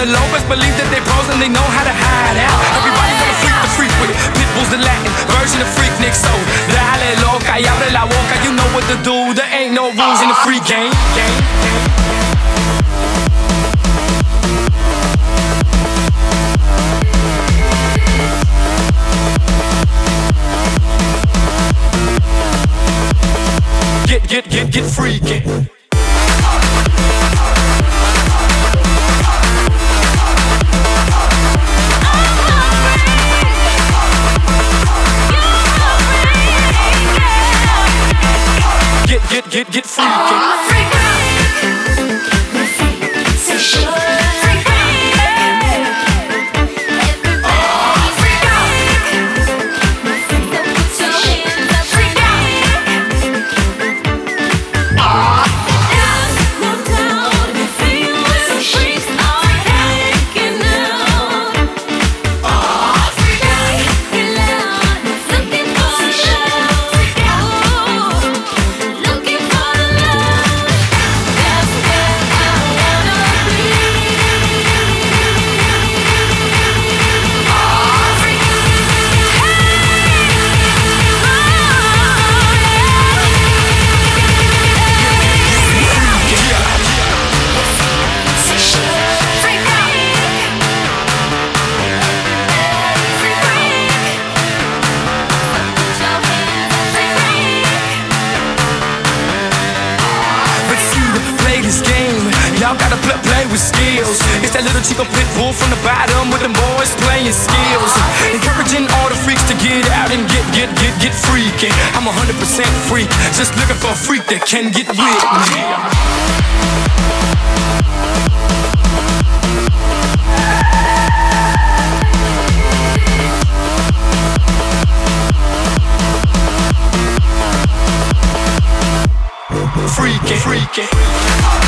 the low, best believe that they pros and they know how to hide out. Everybody wanna freak the freak with Pitbull's the Latin version of Freaknik. So dale loca y abre la boca, you know what to do. There ain't no rules in the free game. Get freaky. Get freaky. Y'all gotta play with skills. It's that little Chico Pitbull from the bottom with them boys playing skills. Encouraging all the freaks to get out and get freaky. I'm 100% freak, just looking for a freak that can get with me. Freaky.